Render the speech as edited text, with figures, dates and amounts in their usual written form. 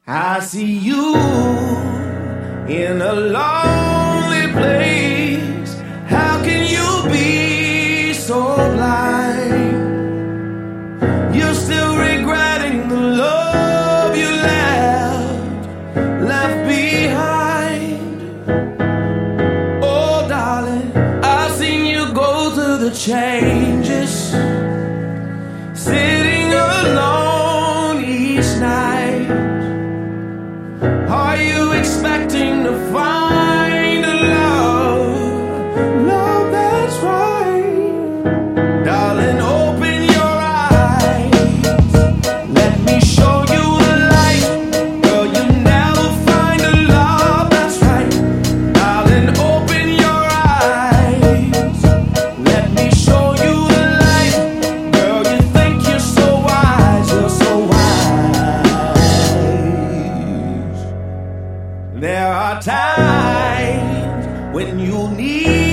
I see you in a lonely place. How can you be so blind? You're still regretting the love you left behind. Oh, darling, I've seen you go through the changes, sitting alone each night. Are you expecting to find a love that's right? Darling, open your eyes. Let me show you the light. Girl, you never find a love that's right. Darling, open your eyes. Let me show you the light. Girl, you think you're so wise. You're so wise. There are times when you need